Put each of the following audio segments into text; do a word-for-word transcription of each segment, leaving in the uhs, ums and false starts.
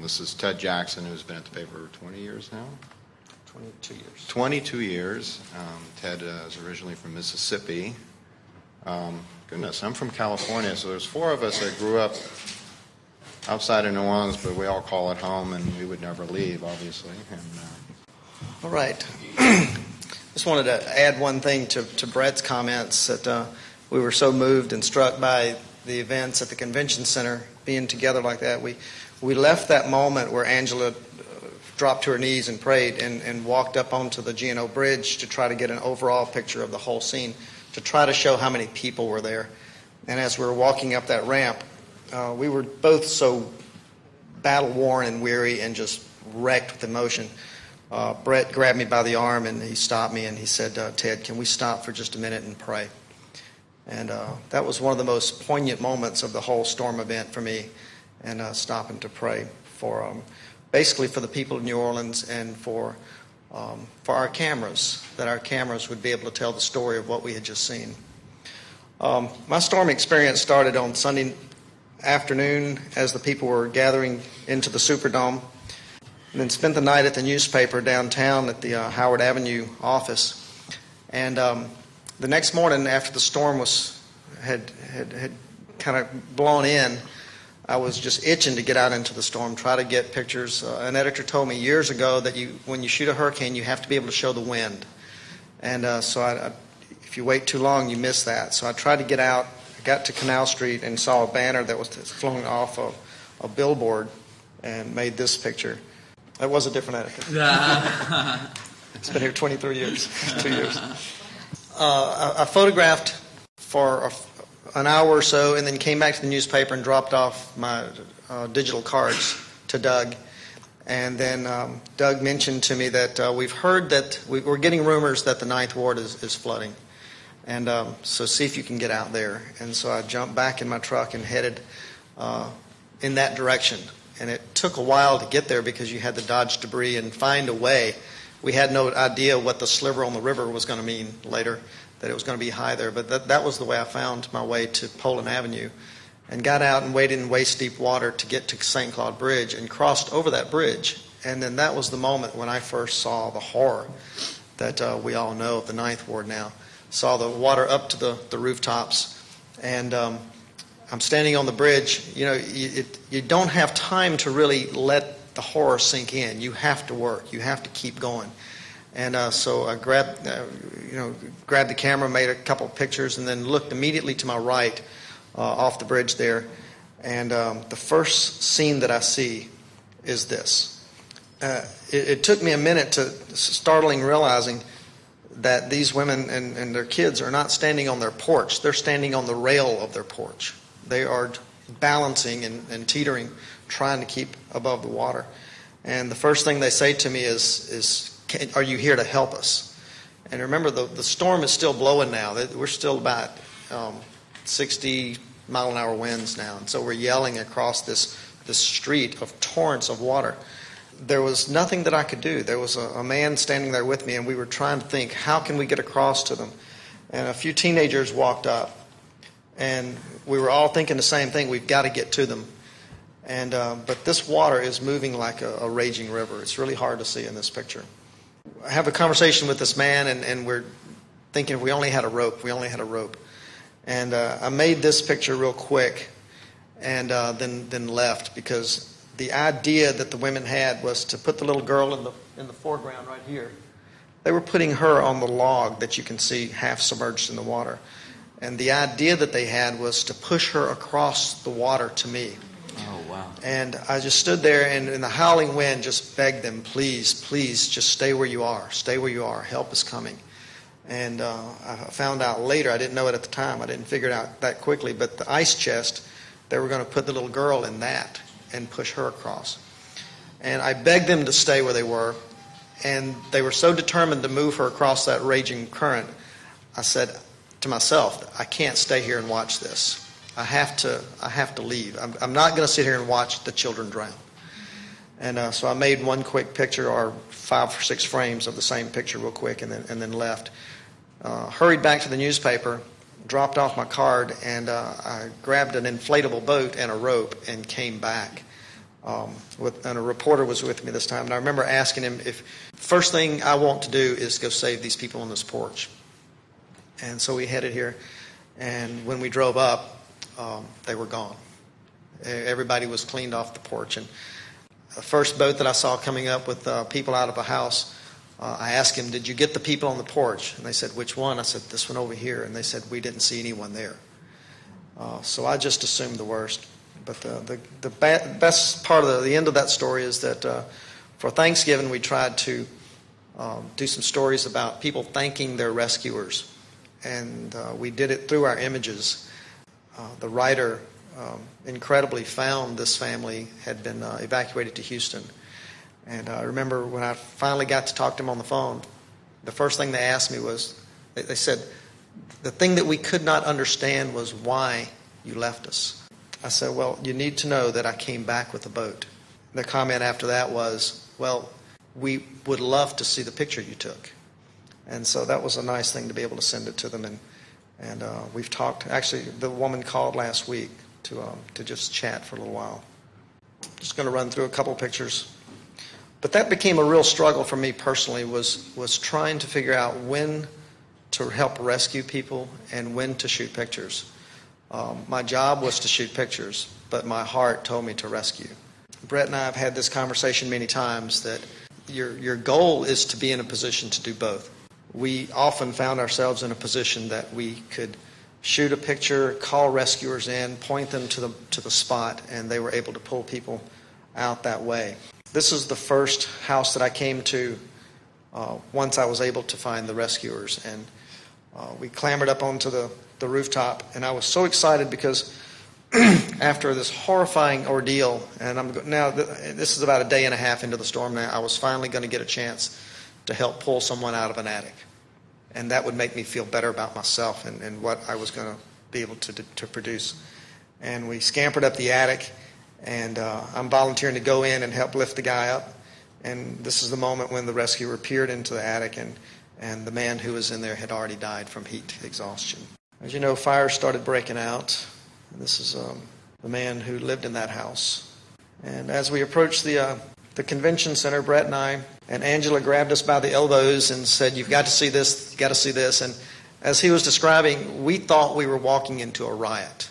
This is Ted Jackson, who's been at the paper twenty years now. twenty-two years. twenty-two years. Um, Ted uh, is originally from Mississippi. Um, goodness, I'm from California, so there's four of us that grew up outside of New Orleans, but we all call it home, and we would never leave, obviously. And, uh, all right. Just wanted to add one thing to, to Brett's comments, that uh, we were so moved and struck by the events at the convention center, being together like that. We we left that moment where Angela uh, dropped to her knees and prayed and, and walked up onto the G and O Bridge to try to get an overall picture of the whole scene, to try to show how many people were there. And as we were walking up that ramp, uh, we were both so battle-worn and weary and just wrecked with emotion. Uh, Brett grabbed me by the arm and he stopped me and he said, uh, Ted, can we stop for just a minute and pray? And uh, that was one of the most poignant moments of the whole storm event for me, and uh, stopping to pray for um, basically for the people of New Orleans and for um, for our cameras, that our cameras would be able to tell the story of what we had just seen. Um, my storm experience started on Sunday afternoon as the people were gathering into the Superdome, and then spent the night at the newspaper downtown at the uh, Howard Avenue office. And um, the next morning, after the storm was had had, had kind of blown in, I was just itching to get out into the storm, try to get pictures. Uh, an editor told me years ago that you, when you shoot a hurricane, you have to be able to show the wind. And uh, so I, I, if you wait too long, you miss that. So I tried to get out. I got to Canal Street and saw a banner that was flown off a, a billboard and made this picture. That was a different editor. It's been here twenty-three years, two years. Uh, I, I photographed for a, an hour or so and then came back to the newspaper and dropped off my uh, digital cards to Doug. And then um, Doug mentioned to me that uh, we've heard that we, we're getting rumors that the Ninth Ward is, is flooding. And um, so see if you can get out there. And so I jumped back in my truck and headed uh, in that direction. And it took a while to get there because you had to dodge debris and find a way. We had no idea what the sliver on the river was going to mean later, that it was going to be high there. But that, that was the way I found my way to Poland Avenue, and got out and waded in waist-deep water to get to Saint Claude Bridge and crossed over that bridge. And then that was the moment when I first saw the horror that uh, we all know of the Ninth Ward now. Saw the water up to the, the rooftops, and um, I'm standing on the bridge. You know, you, it, you don't have time to really let the horror sink in. You have to work. You have to keep going. And uh, so I grabbed, uh, you know, grabbed the camera, made a couple of pictures, and then looked immediately to my right uh, off the bridge there. And um, the first scene that I see is this. Uh, it, it took me a minute to startling realizing that these women and, and their kids are not standing on their porch. They're standing on the rail of their porch. They are balancing and, and teetering, trying to keep above the water. And the first thing they say to me is, is Can, are you here to help us? And remember, the, the storm is still blowing now. We're still about um, sixty mile an hour winds now. And so we're yelling across this, this street of torrents of water. There was nothing that I could do. There was a, a man standing there with me, and we were trying to think, how can we get across to them? And a few teenagers walked up, and we were all thinking the same thing. We've got to get to them. And uh, but this water is moving like a, a raging river. It's really hard to see in this picture. I have a conversation with this man, and, and we're thinking if we only had a rope, we only had a rope. And uh, I made this picture real quick and uh, then then left, because the idea that the women had was to put the little girl in the in the foreground right here. They were putting her on the log that you can see half submerged in the water. And the idea that they had was to push her across the water to me. Oh, wow. And I just stood there, and in the howling wind just begged them, please, please, just stay where you are. Stay where you are. Help is coming. And uh, I found out later, I didn't know it at the time, I didn't figure it out that quickly, but the ice chest, they were going to put the little girl in that and push her across. And I begged them to stay where they were, and they were so determined to move her across that raging current. I said to myself, I can't stay here and watch this. I have to I have to leave. I'm, I'm not going to sit here and watch the children drown. And uh, so I made one quick picture, or five or six frames of the same picture real quick, and then and then left. Uh, hurried back to the newspaper, dropped off my card, and uh, I grabbed an inflatable boat and a rope and came back. um, with, and a reporter was with me this time. And I remember asking him if first thing I want to do is go save these people on this porch. And so we headed here, and when we drove up, um, they were gone. Everybody was cleaned off the porch. And the first boat that I saw coming up with uh, people out of a house, uh, I asked him, "Did you get the people on the porch?" And they said, "Which one?" I said, "This one over here." And they said, "We didn't see anyone there." Uh, so I just assumed the worst. But the the, the ba- best part of the, the end of that story is that uh, for Thanksgiving we tried to um, do some stories about people thanking their rescuers. And uh, we did it through our images. Uh, the writer um, incredibly found this family had been uh, evacuated to Houston. And I remember when I finally got to talk to them on the phone, the first thing they asked me was, they, they said, the thing that we could not understand was why you left us. I said, "Well, you need to know that I came back with a boat." The comment after that was, "Well, we would love to see the picture you took." And so that was a nice thing to be able to send it to them. And and uh, we've talked. Actually, the woman called last week to um, to just chat for a little while. Just going to run through a couple of pictures. But that became a real struggle for me personally, was was trying to figure out when to help rescue people and when to shoot pictures. Um, my job was to shoot pictures, but my heart told me to rescue. Brett and I have had this conversation many times that your your goal is to be in a position to do both. We often found ourselves in a position that we could shoot a picture, call rescuers in, point them to the to the spot, and they were able to pull people out that way. This is the first house that I came to uh, once I was able to find the rescuers, and uh, we clambered up onto the, the rooftop, and I was so excited because after this horrifying ordeal, and I'm now this is about a day and a half into the storm now, I was finally going to get a chance to help pull someone out of an attic. And that would make me feel better about myself and, and what I was going to be able to, to produce. And we scampered up the attic, and uh, I'm volunteering to go in and help lift the guy up. And this is the moment when the rescuer peered into the attic, and, and the man who was in there had already died from heat exhaustion. As you know, fires started breaking out. This is um, the man who lived in that house. And as we approached the uh, the convention center, Brett and I, and Angela grabbed us by the elbows and said, "You've got to see this, you've got to see this." And as he was describing, we thought we were walking into a riot.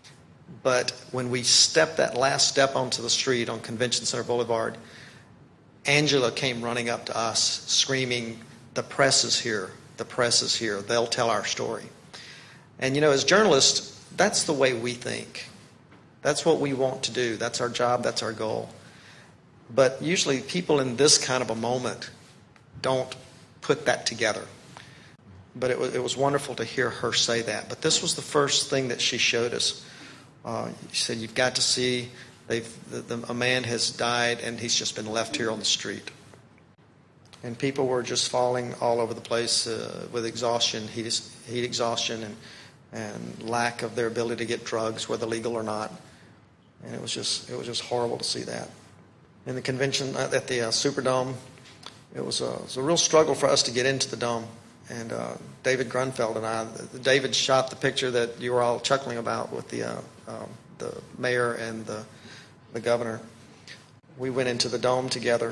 But when we stepped that last step onto the street on Convention Center Boulevard, Angela came running up to us, screaming, "The press is here, the press is here, they'll tell our story." And you know, as journalists, that's the way we think. That's what we want to do. That's our job, that's our goal. But usually people in this kind of a moment don't put that together. But it was, it was wonderful to hear her say that. But this was the first thing that she showed us. Uh, she said, "You've got to see, they've, the, the, a man has died and he's just been left here on the street." And people were just falling all over the place uh, with exhaustion, heat, heat exhaustion, and, and lack of their ability to get drugs, whether legal or not. And it was just it was just horrible to see that. In the convention at the uh, Superdome, it was, a, it was a real struggle for us to get into the dome. And uh, David Grunfeld and I, David shot the picture that you were all chuckling about with the uh, um, the mayor and the the governor. We went into the dome together.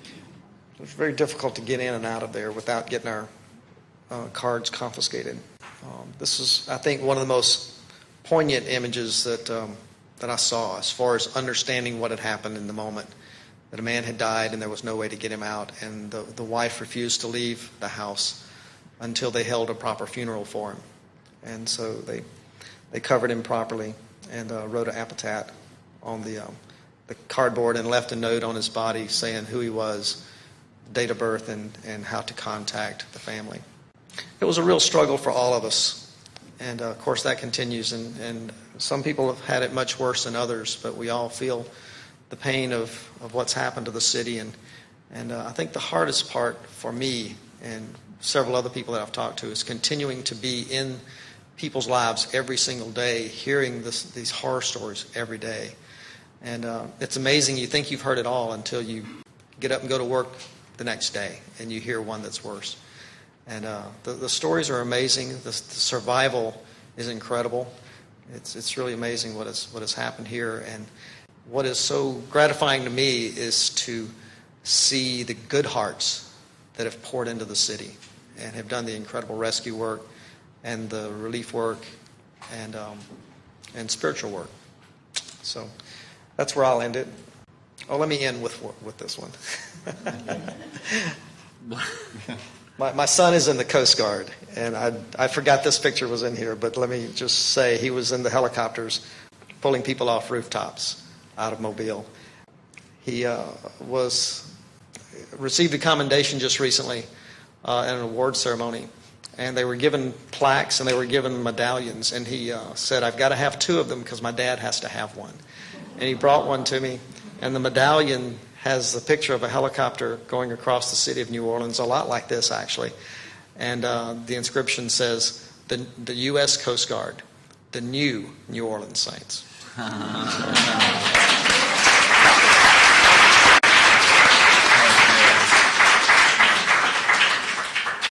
It was very difficult to get in and out of there without getting our uh, cards confiscated. Um, this is, I think, one of the most poignant images that um, that I saw as far as understanding what had happened in the moment. That a man had died and there was no way to get him out, and the, the wife refused to leave the house until they held a proper funeral for him. And so they they covered him properly and uh, wrote an epitaph on the um, the cardboard and left a note on his body saying who he was, date of birth, and, and how to contact the family. It was a real struggle for all of us. And, uh, of course, that continues. And, and some people have had it much worse than others, but we all feel the pain of, of what's happened to the city. And, and uh, I think the hardest part for me and several other people that I've talked to is continuing to be in people's lives every single day, hearing this, these horror stories every day. And uh, it's amazing. You think you've heard it all until you get up and go to work the next day and you hear one that's worse. And uh, the, the stories are amazing. The, the survival is incredible. It's it's really amazing what has what has happened here. And what is so gratifying to me is to see the good hearts that have poured into the city and have done the incredible rescue work and the relief work and um, and spiritual work. So that's where I'll end it. Oh, let me end with with this one. my my son is in the Coast Guard, and I I forgot this picture was in here, but let me just say he was in the helicopters pulling people off rooftops out of Mobile. He uh, was received a commendation just recently uh, at an award ceremony, and they were given plaques and they were given medallions, and he uh, said, "I've got to have two of them because my dad has to have one." And he brought one to me, and the medallion has the picture of a helicopter going across the city of New Orleans, a lot like this actually, and uh, the inscription says, the, the U S Coast Guard, the new New Orleans Saints.